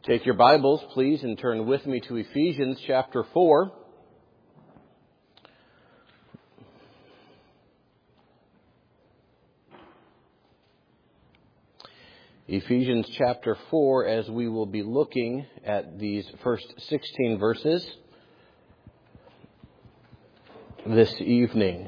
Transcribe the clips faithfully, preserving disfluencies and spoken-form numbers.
Take your Bibles, please, and turn with me to Ephesians chapter four. Ephesians chapter four, as we will be looking at these first sixteen verses this evening.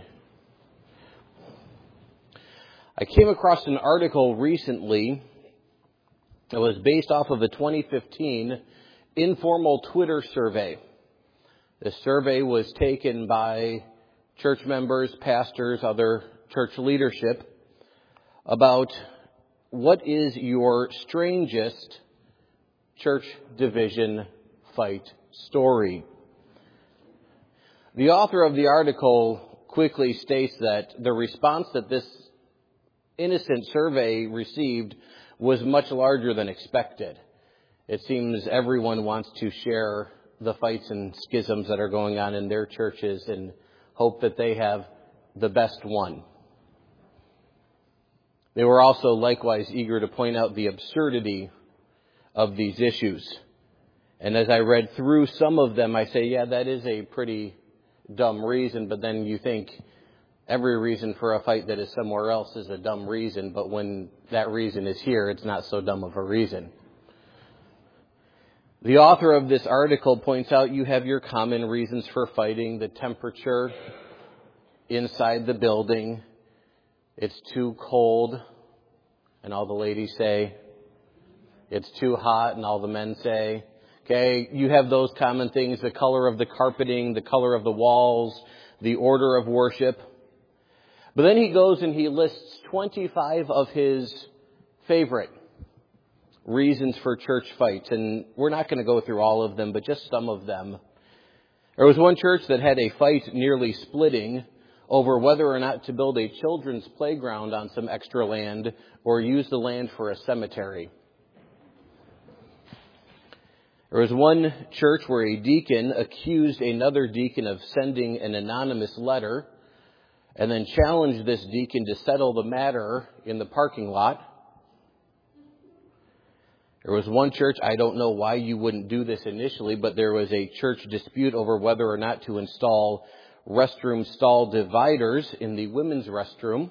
I came across an article recently that was based off of a twenty fifteen informal Twitter survey. This survey was taken by church members, pastors, other church leadership about what is your strangest church division fight story. The author of the article quickly states that the response that this innocent survey received was much larger than expected. It seems everyone wants to share the fights and schisms that are going on in their churches and hope that they have the best one. They were also likewise eager to point out the absurdity of these issues. And as I read through some of them, I say, yeah, that is a pretty dumb reason, but then you think every reason for a fight that is somewhere else is a dumb reason, but when that reason is here, it's not so dumb of a reason. The author of this article points out you have your common reasons for fighting: the temperature inside the building, it's too cold, and all the ladies say, it's too hot, and all the men say, okay, you have those common things: the color of the carpeting, the color of the walls, the order of worship. But then he goes and he lists twenty-five of his favorite reasons for church fights. And we're not going to go through all of them, but just some of them. There was one church that had a fight nearly splitting over whether or not to build a children's playground on some extra land or use the land for a cemetery. There was one church where a deacon accused another deacon of sending an anonymous letter and then challenged this deacon to settle the matter in the parking lot. There was one church, I don't know why you wouldn't do this initially, but there was a church dispute over whether or not to install restroom stall dividers in the women's restroom.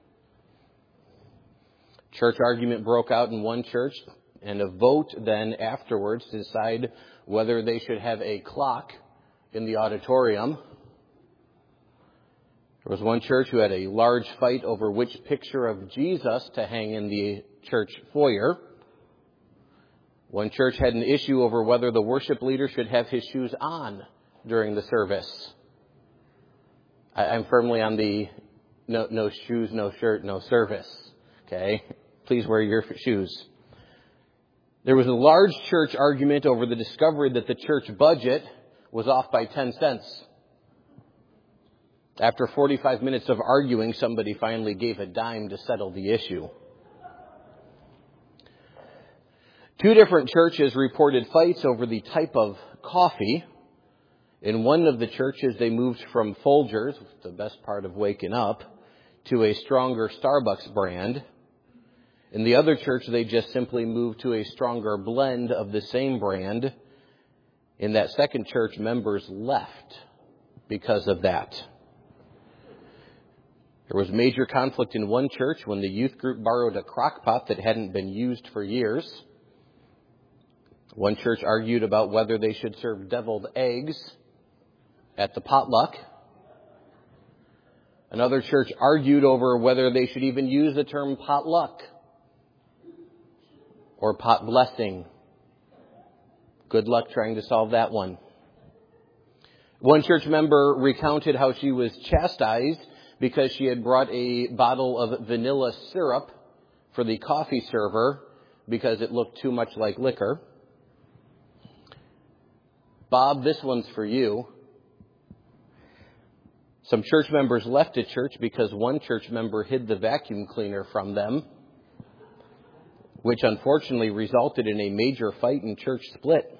Church argument broke out in one church, and a vote then afterwards to decide whether they should have a clock in the auditorium. There was one church who had a large fight over which picture of Jesus to hang in the church foyer. One church had an issue over whether the worship leader should have his shoes on during the service. I, I'm firmly on the no, no shoes, no shirt, no service. Okay? Please wear your shoes. There was a large church argument over the discovery that the church budget was off by ten cents. After forty-five minutes of arguing, somebody finally gave a dime to settle the issue. Two different churches reported fights over the type of coffee. In one of the churches, they moved from Folgers, the best part of waking up, to a stronger Starbucks brand. In the other church, they just simply moved to a stronger blend of the same brand. In that second church, members left because of that. There was major conflict in one church when the youth group borrowed a crock pot that hadn't been used for years. One church argued about whether they should serve deviled eggs at the potluck. Another church argued over whether they should even use the term potluck or pot blessing. Good luck trying to solve that one. One church member recounted how she was chastised because she had brought a bottle of vanilla syrup for the coffee server because it looked too much like liquor. Bob, this one's for you. Some church members left a church because one church member hid the vacuum cleaner from them, which unfortunately resulted in a major fight and church split.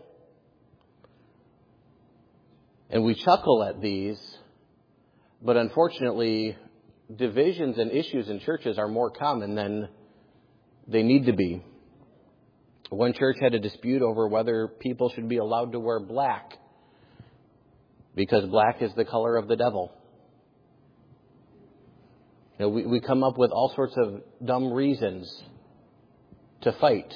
And we chuckle at these, but unfortunately, divisions and issues in churches are more common than they need to be. One church had a dispute over whether people should be allowed to wear black because black is the color of the devil. You know, we, we come up with all sorts of dumb reasons to fight.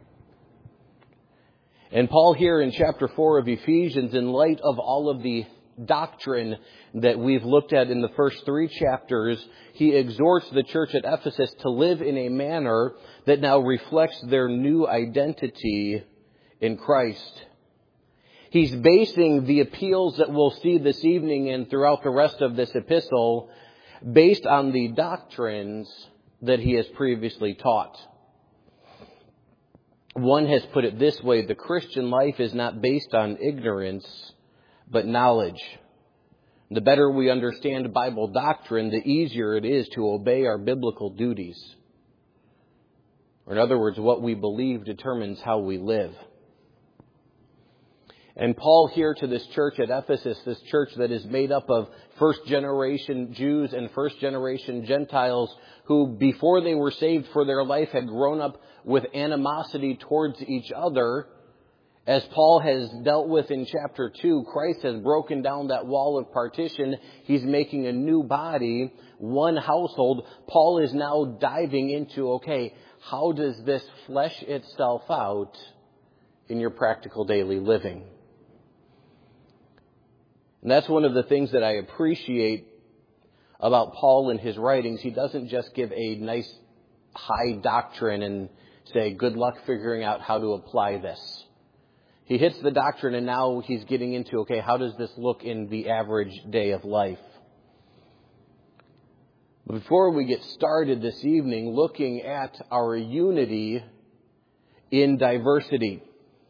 And Paul here in chapter four of Ephesians, in light of all of the doctrine that we've looked at in the first three chapters, he exhorts the church at Ephesus to live in a manner that now reflects their new identity in Christ. He's basing the appeals that we'll see this evening and throughout the rest of this epistle based on the doctrines that he has previously taught. One has put it this way: the Christian life is not based on ignorance, but knowledge. The better we understand Bible doctrine, the easier it is to obey our biblical duties. Or in other words, what we believe determines how we live. And Paul here to this church at Ephesus, this church that is made up of first generation Jews and first generation Gentiles who, before they were saved for their life, had grown up with animosity towards each other. As Paul has dealt with in chapter two, Christ has broken down that wall of partition. He's making a new body, one household. Paul is now diving into, okay, how does this flesh itself out in your practical daily living? And that's one of the things that I appreciate about Paul in his writings. He doesn't just give a nice high doctrine and say, good luck figuring out how to apply this. He hits the doctrine and now he's getting into, okay, how does this look in the average day of life? Before we get started this evening looking at our unity in diversity,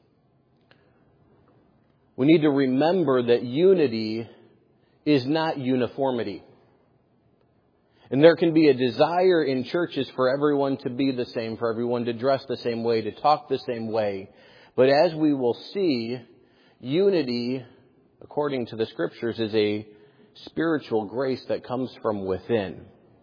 we need to remember that unity is not uniformity. And there can be a desire in churches for everyone to be the same, for everyone to dress the same way, to talk the same way. But as we will see, unity, according to the Scriptures, is a spiritual grace that comes from within.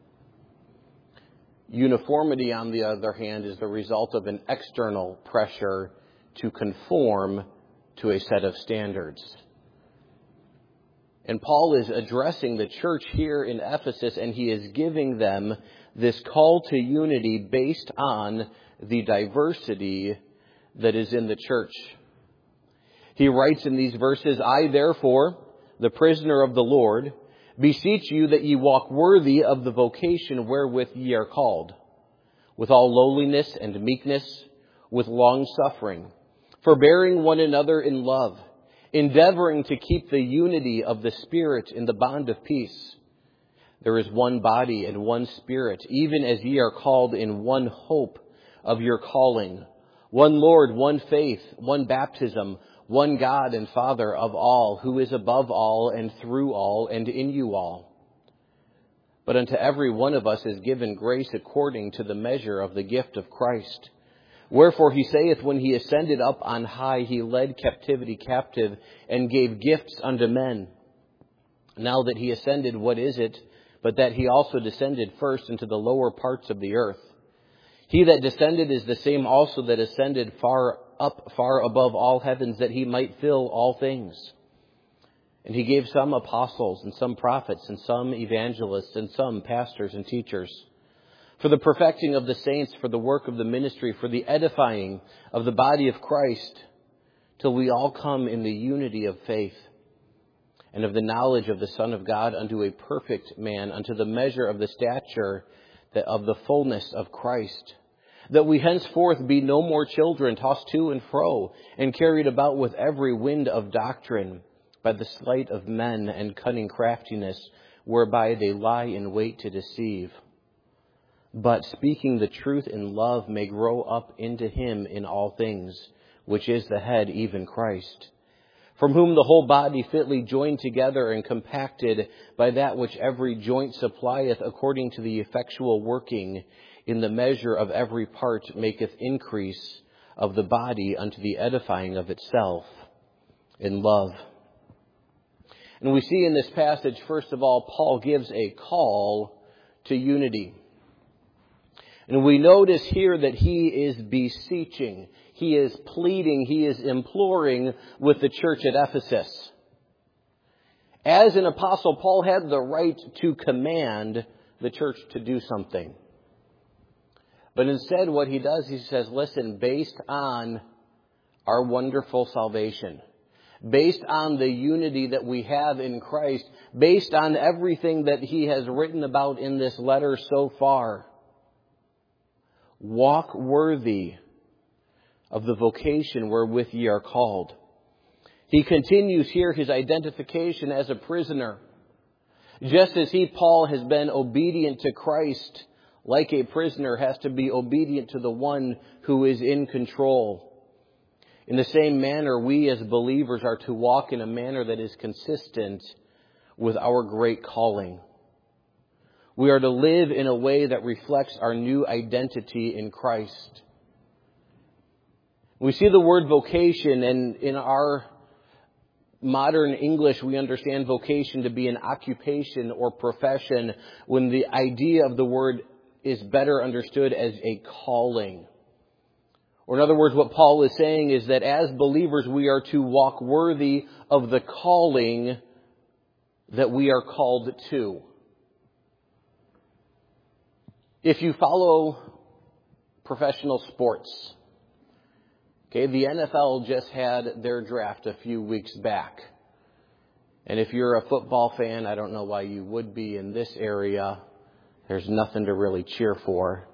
Uniformity, on the other hand, is the result of an external pressure to conform to a set of standards. And Paul is addressing the church here in Ephesus, and he is giving them this call to unity based on the diversity that is in the church. He writes in these verses, I therefore, the prisoner of the Lord, beseech you that ye walk worthy of the vocation wherewith ye are called, with all lowliness and meekness, with long suffering, forbearing one another in love, endeavoring to keep the unity of the Spirit in the bond of peace. There is one body and one Spirit, even as ye are called in one hope of your calling, one Lord, one faith, one baptism, one God and Father of all, who is above all and through all and in you all. But unto every one of us is given grace according to the measure of the gift of Christ. Wherefore he saith, when he ascended up on high, he led captivity captive and gave gifts unto men. Now that he ascended, what is it but that he also descended first into the lower parts of the earth? He that descended is the same also that ascended far up, far above all heavens, that he might fill all things. And he gave some apostles, and some prophets, and some evangelists, and some pastors and teachers, for the perfecting of the saints, for the work of the ministry, for the edifying of the body of Christ, till we all come in the unity of faith and of the knowledge of the Son of God, unto a perfect man, unto the measure of the stature of the fullness of Christ, that we henceforth be no more children, tossed to and fro, and carried about with every wind of doctrine, by the sleight of men and cunning craftiness, whereby they lie in wait to deceive. But speaking the truth in love may grow up into him in all things, which is the head, even Christ, from whom the whole body fitly joined together and compacted by that which every joint supplieth, according to the effectual working in the measure of every part, maketh increase of the body unto the edifying of itself in love. And we see in this passage, first of all, Paul gives a call to unity. And we notice here that he is beseeching. he is pleading, he is imploring with the church at Ephesus. As an apostle, Paul had the right to command the church to do something. But instead what he does, he says, listen, based on our wonderful salvation, based on the unity that we have in Christ, based on everything that he has written about in this letter so far, walk worthy of the vocation wherewith ye are called. He continues here his identification as a prisoner. Just as he, Paul, has been obedient to Christ, like a prisoner has to be obedient to the one who is in control. In the same manner, we as believers are to walk in a manner that is consistent with our great calling. We are to live in a way that reflects our new identity in Christ. We see the word vocation, and in our modern English, we understand vocation to be an occupation or profession, when the idea of the word is better understood as a calling. Or in other words, what Paul is saying is that as believers, we are to walk worthy of the calling that we are called to. If you follow professional sports, okay, the N F L just had their draft a few weeks back. And if you're a football fan, I don't know why you would be in this area. There's nothing to really cheer for.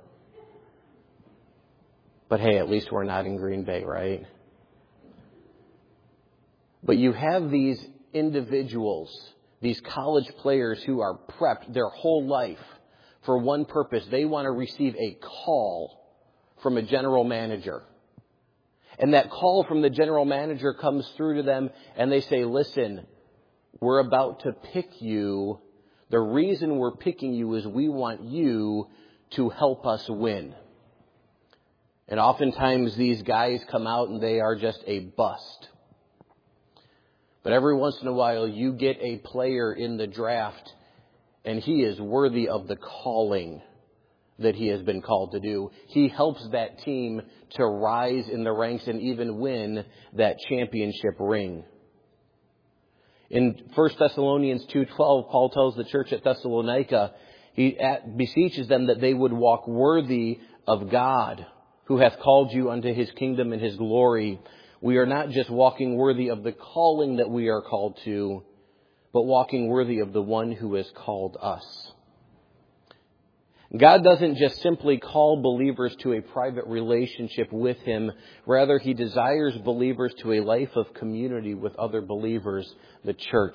But hey, at least we're not in Green Bay, right? But you have these individuals, these college players who are prepped their whole life for one purpose. They want to receive a call from a general manager. And that call from the general manager comes through to them and they say, listen, we're about to pick you. The reason we're picking you is we want you to help us win. And oftentimes these guys come out and they are just a bust. But every once in a while you get a player in the draft and he is worthy of the calling that he has been called to do. He helps that team to rise in the ranks and even win that championship ring. In First Thessalonians two twelve, Paul tells the church at Thessalonica, he beseeches them that they would walk worthy of God, who hath called you unto his kingdom and his glory. We are not just walking worthy of the calling that we are called to, but walking worthy of the one who has called us. God doesn't just simply call believers to a private relationship with him. Rather, he desires believers to a life of community with other believers, the church.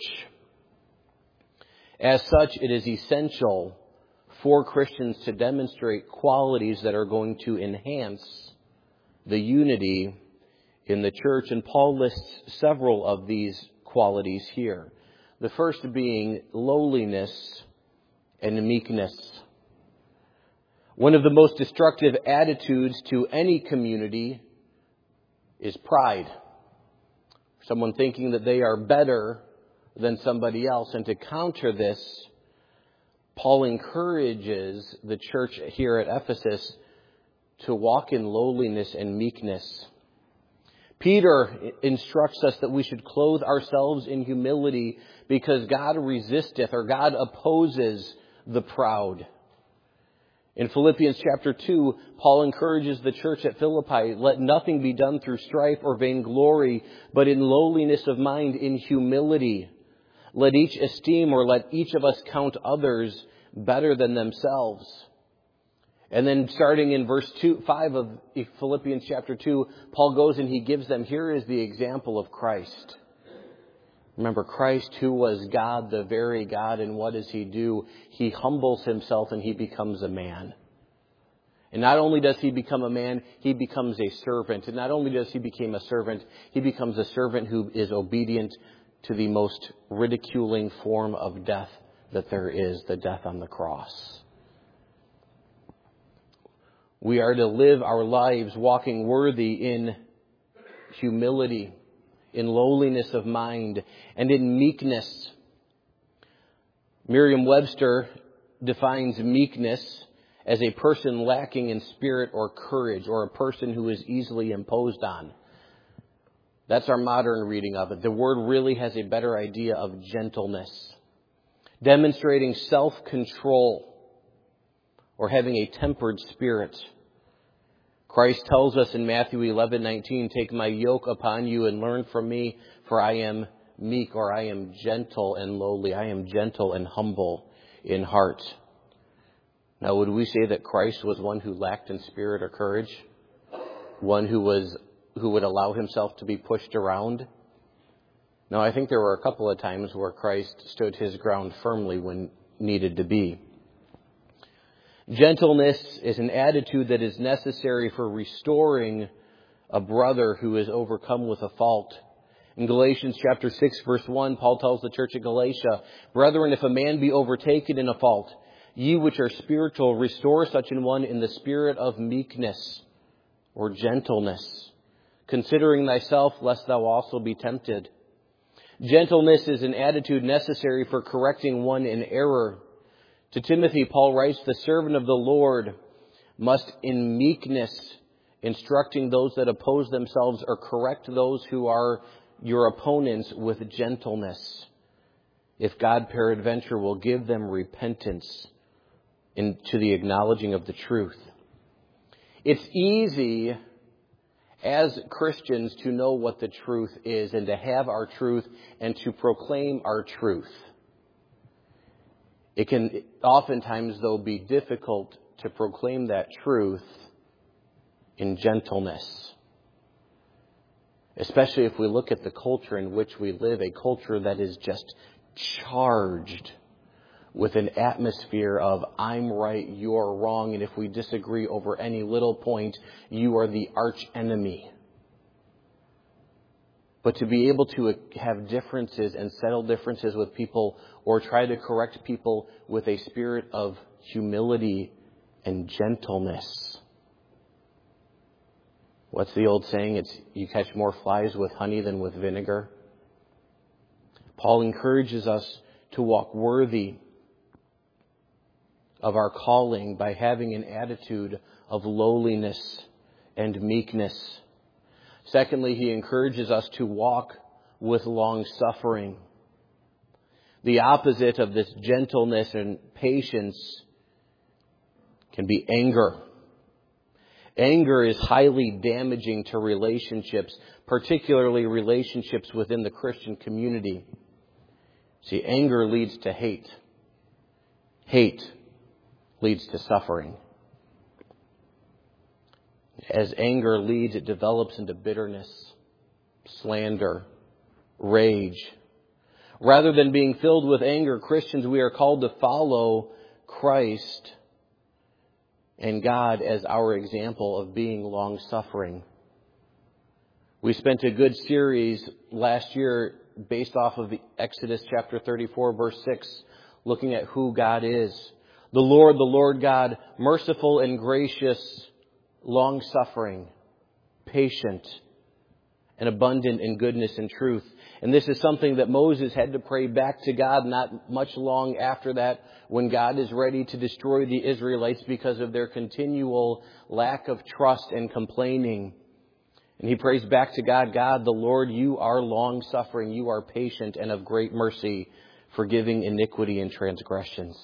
As such, it is essential for Christians to demonstrate qualities that are going to enhance the unity in the church. And Paul lists several of these qualities here. The first being lowliness and meekness. One of the most destructive attitudes to any community is pride. Someone thinking that they are better than somebody else. And to counter this, Paul encourages the church here at Ephesus to walk in lowliness and meekness. Peter instructs us that we should clothe ourselves in humility because God resisteth, or God opposes the proud. In Philippians chapter two, Paul encourages the church at Philippi, let nothing be done through strife or vainglory, but in lowliness of mind, in humility. Let each esteem, or let each of us count others better than themselves. And then starting in verse two, five of Philippians chapter two, Paul goes and he gives them, here is the example of Christ. Remember, Christ, who was God, the very God, and what does he do? He humbles himself and he becomes a man. And not only does he become a man, he becomes a servant. And not only does he become a servant, he becomes a servant who is obedient to the most ridiculing form of death that there is, the death on the cross. We are to live our lives walking worthy in humility, in lowliness of mind, and in meekness. Merriam-Webster defines meekness as a person lacking in spirit or courage, or a person who is easily imposed on. That's our modern reading of it. The word really has a better idea of gentleness, demonstrating self-control or having a tempered spirit. Christ tells us in Matthew eleven nineteen, "Take my yoke upon you and learn from me, for I am meek," or I am gentle and lowly. I am gentle and humble in heart. Now, would we say that Christ was one who lacked in spirit or courage? One who was who would allow himself to be pushed around? No, I think there were a couple of times where Christ stood his ground firmly when needed to be. Gentleness is an attitude that is necessary for restoring a brother who is overcome with a fault. In Galatians chapter six, verse one, Paul tells the church at Galatia, "Brethren, if a man be overtaken in a fault, ye which are spiritual, restore such an one in the spirit of meekness," or gentleness, "considering thyself, lest thou also be tempted." Gentleness is an attitude necessary for correcting one in error. To Timothy, Paul writes, "The servant of the Lord must in meekness, instructing those that oppose themselves, or correct those who are your opponents with gentleness, if God peradventure will give them repentance into the acknowledging of the truth." It's easy as Christians to know what the truth is and to have our truth and to proclaim our truth. It can oftentimes, though, be difficult to proclaim that truth in gentleness, especially if we look at the culture in which we live, a culture that is just charged with an atmosphere of "I'm right, you're wrong," and if we disagree over any little point, you are the arch enemy. But to be able to have differences and settle differences with people, or try to correct people with a spirit of humility and gentleness. What's the old saying? It's you catch more flies with honey than with vinegar. Paul encourages us to walk worthy of our calling by having an attitude of lowliness and meekness. Secondly, he encourages us to walk with long suffering. The opposite of this gentleness and patience can be anger. Anger is highly damaging to relationships, particularly relationships within the Christian community. See, anger leads to hate. Hate leads to suffering. As anger leads, it develops into bitterness, slander, rage. Rather than being filled with anger, Christians, we are called to follow Christ and God as our example of being long-suffering. We spent a good series last year based off of the Exodus chapter thirty-four, verse six, looking at who God is. The Lord, the Lord God, merciful and gracious, long-suffering, patient, and abundant in goodness and truth. And this is something that Moses had to pray back to God not much long after that, when God is ready to destroy the Israelites because of their continual lack of trust and complaining. And he prays back to God, "God, the Lord, you are long-suffering, you are patient and of great mercy, forgiving iniquity and transgressions."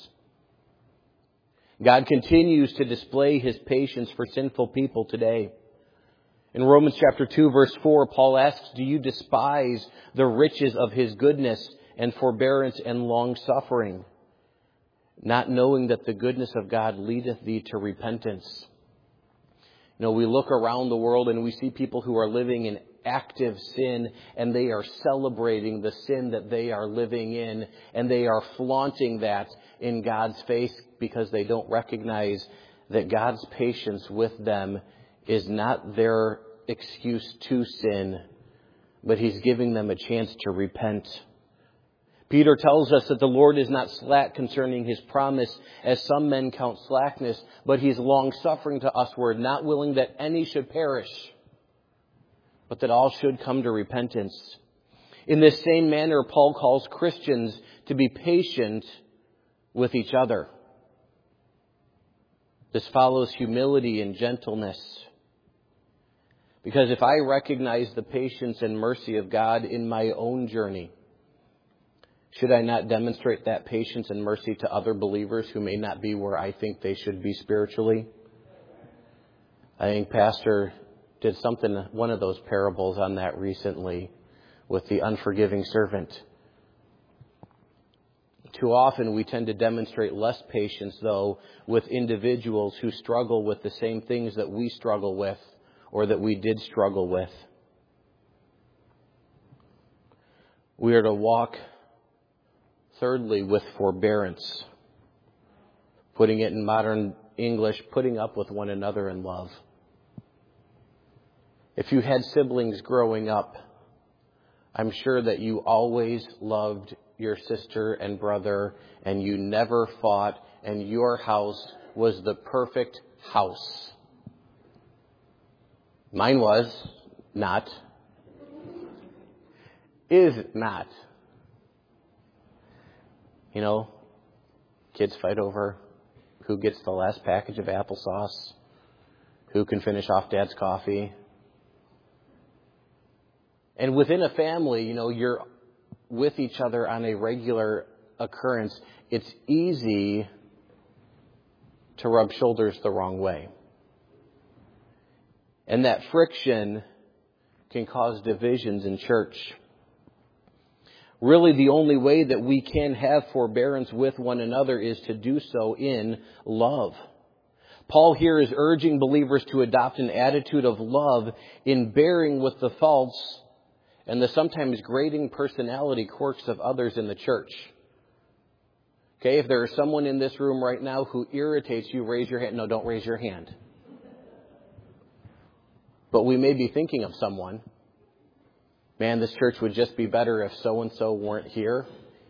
God continues to display his patience for sinful people today. In Romans chapter two, verse four, Paul asks, "Do you despise the riches of his goodness and forbearance and long-suffering, not knowing that the goodness of God leadeth thee to repentance?" You know, we look around the world and we see people who are living in active sin, and they are celebrating the sin that they are living in, and they are flaunting that in God's face because they don't recognize that God's patience with them is not their excuse to sin, but he's giving them a chance to repent. Peter tells us that the Lord is not slack concerning his promise, as some men count slackness, but he's long-suffering to usward, not willing that any should perish, but that all should come to repentance. In this same manner, Paul calls Christians to be patient with each other. This follows humility and gentleness. Because if I recognize the patience and mercy of God in my own journey, should I not demonstrate that patience and mercy to other believers who may not be where I think they should be spiritually? I think Pastor did something, one of those parables on that recently with the unforgiving servant. Too often we tend to demonstrate less patience, though, with individuals who struggle with the same things that we struggle with or that we did struggle with. We are to walk, thirdly, with forbearance. Putting it in modern English, putting up with one another in love. If you had siblings growing up, I'm sure that you always loved your sister and brother, and you never fought, and your house was the perfect house. Mine was not. Is not. You know, kids fight over who gets the last package of applesauce, who can finish off Dad's coffee. And within a family, you know, you're with each other on a regular occurrence. It's easy to rub shoulders the wrong way. And that friction can cause divisions in church. Really, the only way that we can have forbearance with one another is to do so in love. Paul here is urging believers to adopt an attitude of love in bearing with the faults and the sometimes grating personality quirks of others in the church. Okay, if there is someone in this room right now who irritates you, raise your hand. No, don't raise your hand. But we may be thinking of someone. Man, this church would just be better if so-and-so weren't here.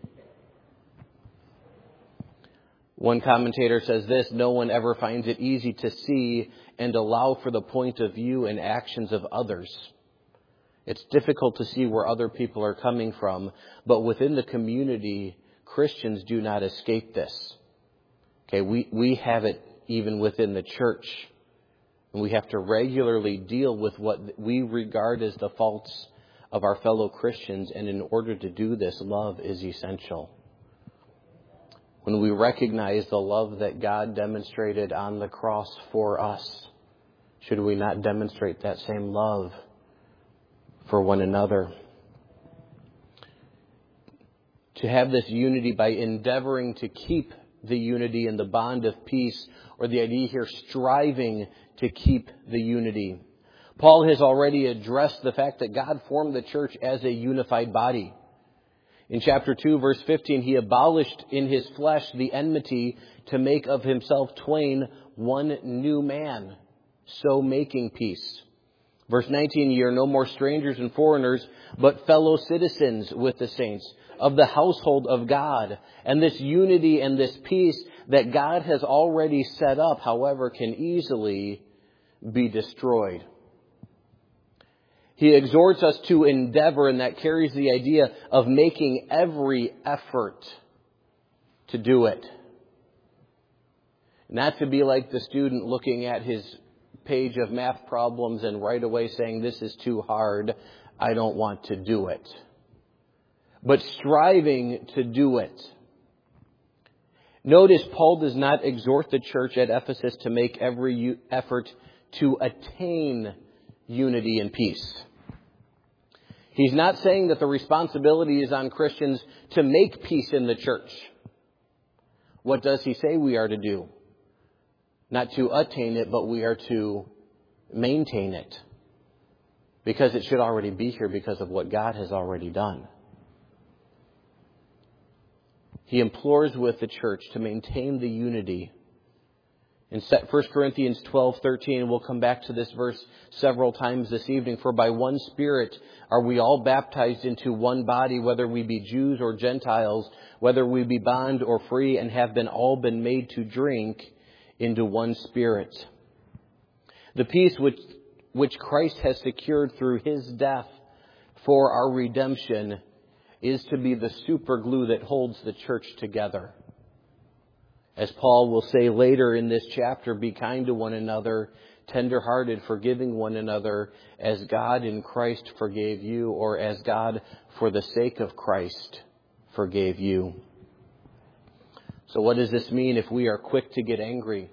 One commentator says this: no one ever finds it easy to see and allow for the point of view and actions of others. It's difficult to see where other people are coming from, but within the community, Christians do not escape this. Okay, we, we have it even within the church. And we have to regularly deal with what we regard as the faults of our fellow Christians. And in order to do this, love is essential. When we recognize the love that God demonstrated on the cross for us, should we not demonstrate that same love for one another? To have this unity by endeavoring to keep the unity in the bond of peace, or the idea here, striving to keep the unity. Paul has already addressed the fact that God formed the church as a unified body. In chapter two, verse fifteen, he abolished in his flesh the enmity to make of himself twain one new man, so making peace. Verse nineteen, ye are no more strangers and foreigners, but fellow citizens with the saints of the household of God. And this unity and this peace that God has already set up, however, can easily be destroyed. He exhorts us to endeavor, and that carries the idea of making every effort to do it. Not to be like the student looking at his page of math problems and right away saying, this is too hard, I don't want to do it. But striving to do it. Notice Paul does not exhort the church at Ephesus to make every effort to attain unity and peace. He's not saying that the responsibility is on Christians to make peace in the church. What does he say we are to do? Not to attain it, but we are to maintain it. Because it should already be here because of what God has already done. He implores with the church to maintain the unity. In First Corinthians twelve thirteen, we'll come back to this verse several times this evening. For by one Spirit are we all baptized into one body, whether we be Jews or Gentiles, whether we be bond or free, and have been all been made to drink into one Spirit. The peace which, which Christ has secured through his death for our redemption is to be the super glue that holds the church together. As Paul will say later in this chapter, be kind to one another, tender-hearted, forgiving one another, as God in Christ forgave you, or as God, for the sake of Christ, forgave you. So what does this mean if we are quick to get angry?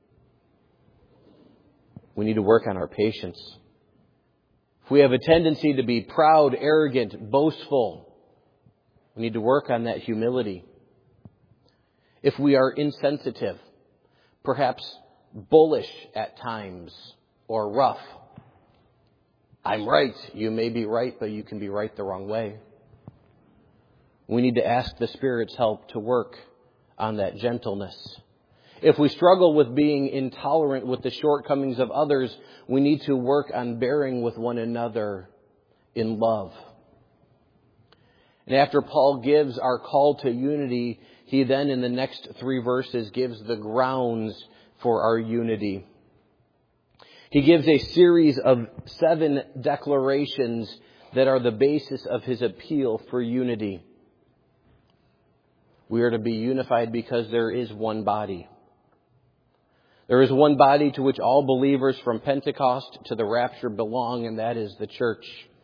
We need to work on our patience. If we have a tendency to be proud, arrogant, boastful, we need to work on that humility. If we are insensitive, perhaps bullish at times, or rough, I'm right. You may be right, but you can be right the wrong way. We need to ask the Spirit's help to work on that gentleness. If we struggle with being intolerant with the shortcomings of others, we need to work on bearing with one another in love. And after Paul gives our call to unity, he then in the next three verses gives the grounds for our unity. He gives a series of seven declarations that are the basis of his appeal for unity. We are to be unified because there is one body. There is one body to which all believers from Pentecost to the rapture belong, and that is the church.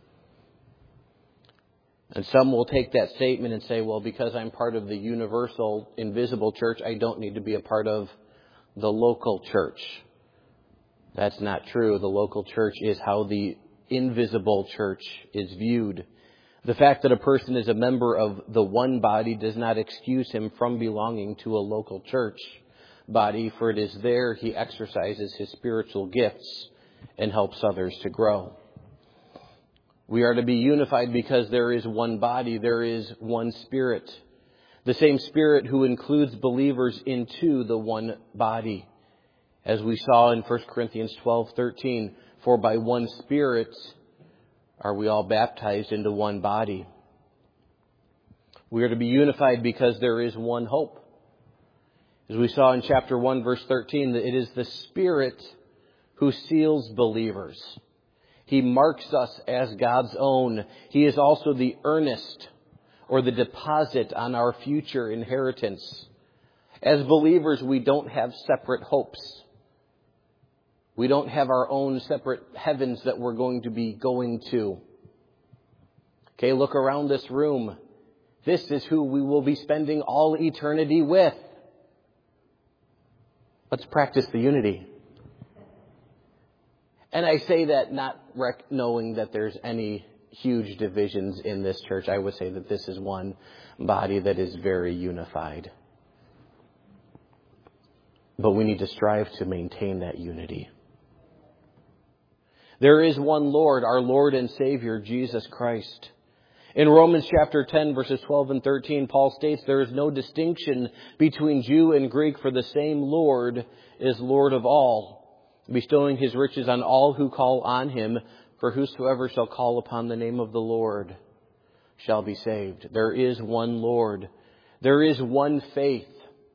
And some will take that statement and say, well, because I'm part of the universal, invisible church, I don't need to be a part of the local church. That's not true. The local church is how the invisible church is viewed. The fact that a person is a member of the one body does not excuse him from belonging to a local church body, for it is there he exercises his spiritual gifts and helps others to grow. We are to be unified because there is one body, there is one Spirit. The same Spirit who includes believers into the one body. As we saw in First Corinthians twelve thirteen, for by one Spirit are we all baptized into one body. We are to be unified because there is one hope. As we saw in chapter one, verse thirteen, that it is the Spirit who seals believers. He marks us as God's own. He is also the earnest or the deposit on our future inheritance. As believers, we don't have separate hopes. We don't have our own separate heavens that we're going to be going to. Okay, look around this room. This is who we will be spending all eternity with. Let's practice the unity. And I say that not rec- knowing that there's any huge divisions in this church. I would say that this is one body that is very unified. But we need to strive to maintain that unity. There is one Lord, our Lord and Savior, Jesus Christ. In Romans chapter ten, verses twelve and thirteen, Paul states there is no distinction between Jew and Greek, for the same Lord is Lord of all, bestowing his riches on all who call on him. For whosoever shall call upon the name of the Lord shall be saved. There is one Lord. There is one faith.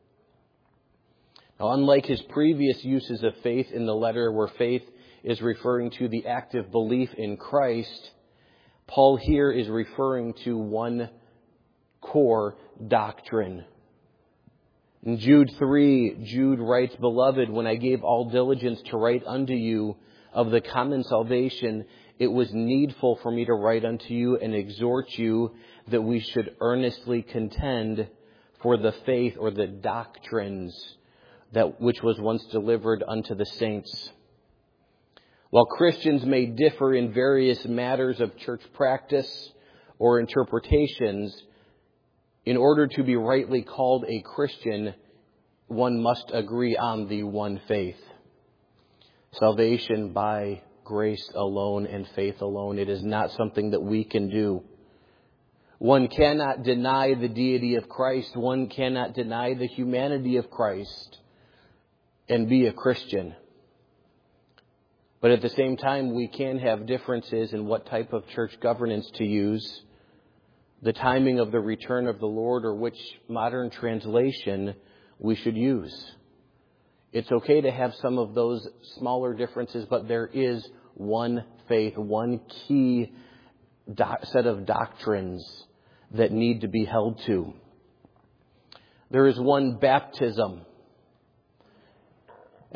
Now, unlike his previous uses of faith in the letter, where faith is referring to the active belief in Christ, Paul here is referring to one core doctrine. In Jude three, Jude writes, Beloved, when I gave all diligence to write unto you of the common salvation, it was needful for me to write unto you and exhort you that we should earnestly contend for the faith or the doctrines that which was once delivered unto the saints. While Christians may differ in various matters of church practice or interpretations, in order to be rightly called a Christian, one must agree on the one faith. Salvation by grace alone and faith alone. It is not something that we can do. One cannot deny the deity of Christ. One cannot deny the humanity of Christ and be a Christian. But at the same time, we can have differences in what type of church governance to use, the timing of the return of the Lord, or which modern translation we should use. It's okay to have some of those smaller differences, but there is one faith, one key do- set of doctrines that need to be held to. There is one baptism.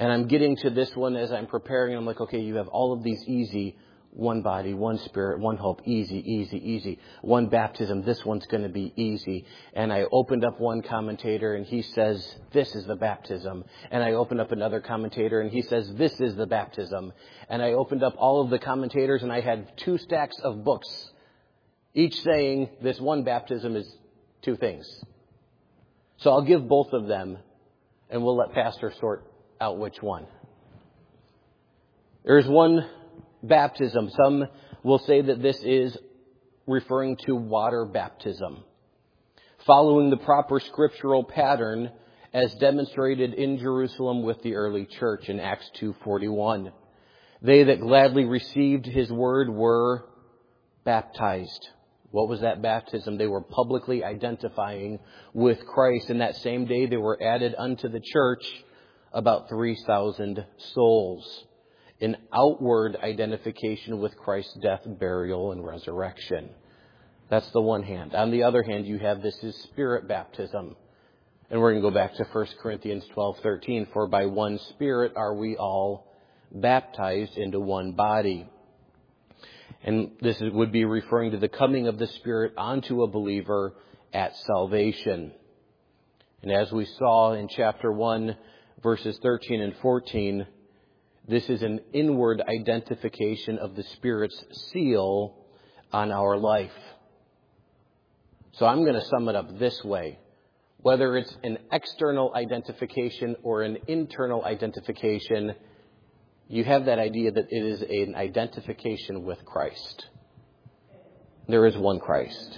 And I'm getting to this one as I'm preparing. I'm like, okay, you have all of these easy, one body, one spirit, one hope, easy, easy, easy. One baptism, this one's going to be easy. And I opened up one commentator and he says, this is the baptism. And I opened up another commentator and he says, this is the baptism. And I opened up all of the commentators and I had two stacks of books, each saying this one baptism is two things. So I'll give both of them and we'll let Pastor sort out which one. There's one baptism. Some will say that this is referring to water baptism, following the proper scriptural pattern as demonstrated in Jerusalem with the early church in Acts two forty-one. They that gladly received his word were baptized. What was that baptism? They were publicly identifying with Christ. And that same day they were added unto the church about three thousand souls. An outward identification with Christ's death, burial, and resurrection. That's the one hand. On the other hand, you have this is Spirit baptism. And we're going to go back to First Corinthians twelve thirteen. For by one Spirit are we all baptized into one body. And this would be referring to the coming of the Spirit onto a believer at salvation. And as we saw in chapter one, verses thirteen and fourteen, this is an inward identification of the Spirit's seal on our life. So I'm going to sum it up this way. Whether it's an external identification or an internal identification, you have that idea that it is an identification with Christ. There is one Christ.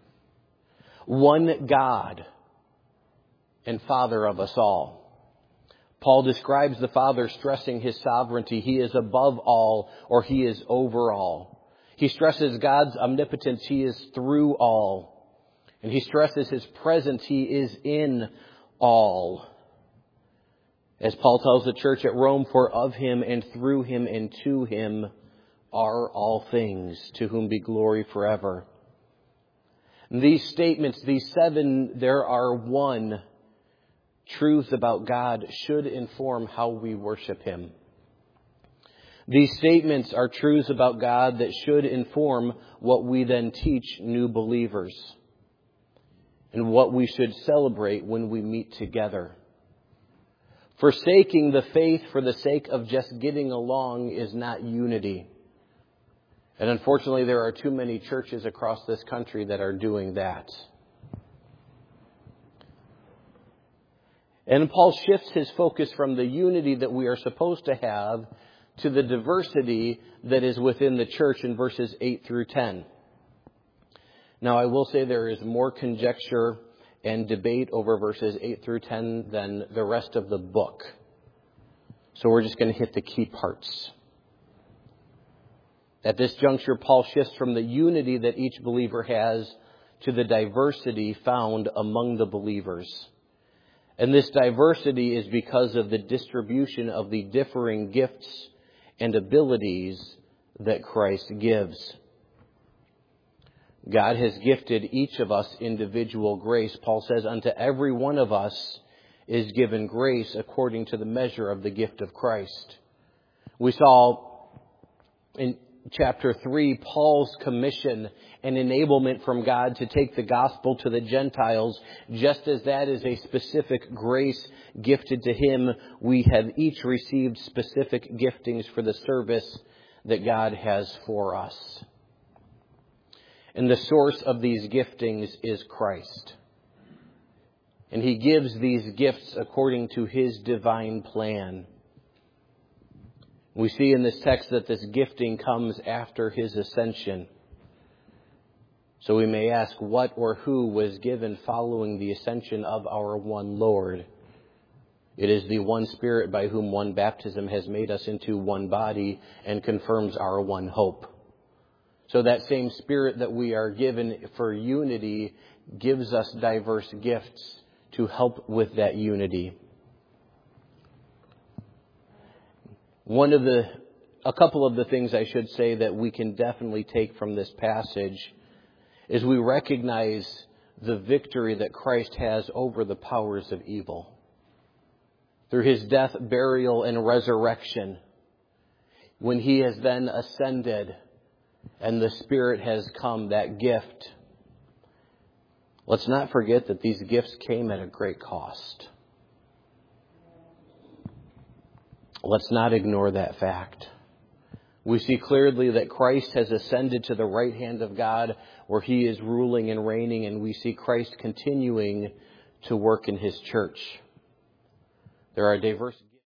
One God and Father of us all. Paul describes the Father stressing his sovereignty. He is above all, or he is over all. He stresses God's omnipotence. He is through all. And he stresses his presence. He is in all. As Paul tells the church at Rome, for of him and through him and to him are all things, to whom be glory forever. And these statements, these seven, there are one truths about God should inform how we worship him. These statements are truths about God that should inform what we then teach new believers and what we should celebrate when we meet together. Forsaking the faith for the sake of just getting along is not unity. And unfortunately, there are too many churches across this country that are doing that. And Paul shifts his focus from the unity that we are supposed to have to the diversity that is within the church in verses eight through ten. Now, I will say there is more conjecture and debate over verses eight through ten than the rest of the book. So we're just going to hit the key parts. At this juncture, Paul shifts from the unity that each believer has to the diversity found among the believers. And this diversity is because of the distribution of the differing gifts and abilities that Christ gives. God has gifted each of us individual grace. Paul says, unto every one of us is given grace according to the measure of the gift of Christ. We saw in chapter three, Paul's commission and enablement from God to take the gospel to the Gentiles. Just as that is a specific grace gifted to him, we have each received specific giftings for the service that God has for us. And the source of these giftings is Christ. And he gives these gifts according to his divine plan. We see in this text that this gifting comes after his ascension. So we may ask, what or who was given following the ascension of our one Lord? It is the one Spirit by whom one baptism has made us into one body and confirms our one hope. So that same Spirit that we are given for unity gives us diverse gifts to help with that unity. One of the, a couple of the things I should say that we can definitely take from this passage is we recognize the victory that Christ has over the powers of evil. through His death, burial, and resurrection, when He has then ascended and the Spirit has come, that gift. Let's not forget that these gifts came at a great cost. Let's not ignore that fact. We see clearly that Christ has ascended to the right hand of God, where He is ruling and reigning, and we see Christ continuing to work in His church. There are diverse